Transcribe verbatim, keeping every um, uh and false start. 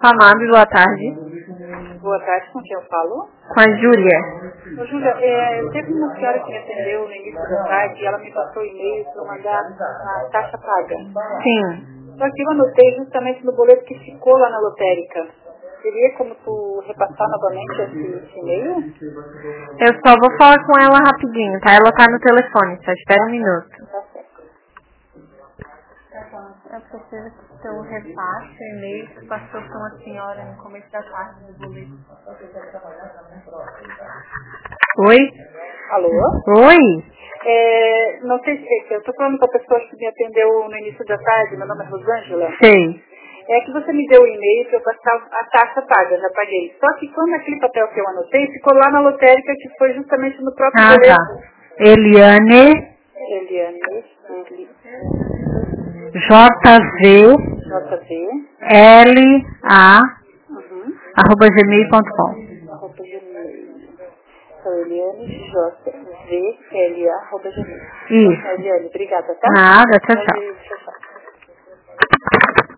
Amado, boa tarde. Boa tarde, com quem eu falo? Com a Júlia. Ô, Júlia, é, teve uma senhora que me atendeu no início da tarde e ela me passou o e-mail para mandar a taxa paga. Sim. Só que eu anotei justamente no boleto que ficou lá na lotérica. Seria como tu repassar novamente esse, esse e-mail? Eu só vou falar com ela rapidinho, tá? Ela tá no telefone, só espera um minuto. Tá certo. Eu preciso que tu repasse o e-mail que passou para uma senhora no começo da tarde do boleto. Oi? Alô? Oi? É, não sei se eu estou falando com a pessoa que me atendeu no início da tarde, meu nome é Rosângela. Sei. É que você me deu o e-mail para eu passar a taxa paga, já paguei. Só que quando aquele papel que eu anotei, ficou lá na lotérica, que foi justamente no próprio Ah, boleto. tá. Eliane Eliane, Eli, J V J V, L A uhum, arroba gmail ponto com. arroba gmail. Então, Eliane, J V L A, arroba gmail. Isso. Eliane, obrigada, tá? Nada, tchau, tchau.